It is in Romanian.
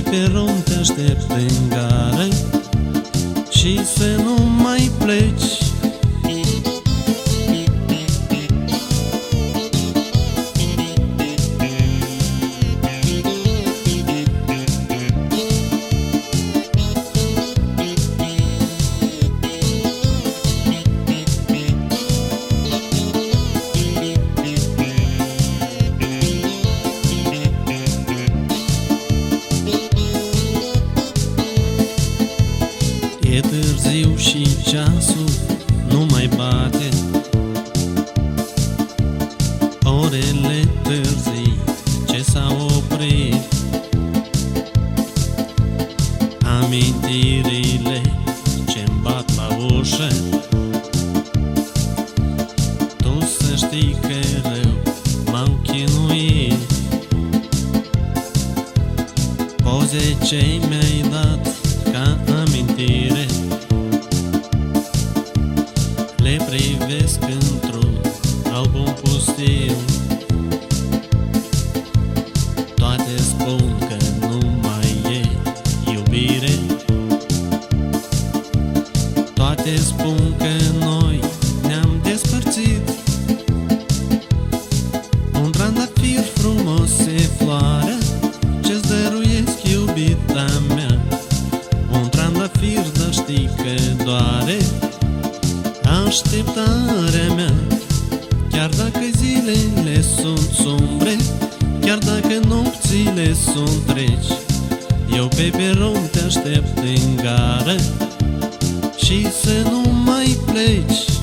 peron te aștept în gară și să nu mai pleci. E târziu și ceasul nu mai bate, orele târzii ce s-au oprit, amintirile ce-mi bat la ușă. Tu să știi că rău m-au chinuit, poze ce mi-ai dat ca amintire, le privesc într-un album pustiu. Toate spun că nu mai e iubire, toate spun că noi ne-am despărțit. Un trandafir frumos e floarea ce-ți dăruiesc, iubita mea. Un trandafir, dar știi că doare așteptarea mea. Chiar dacă zilele sunt sumbre, chiar dacă nopțile sunt reci, eu pe peron te aștept în gară și să nu mai pleci.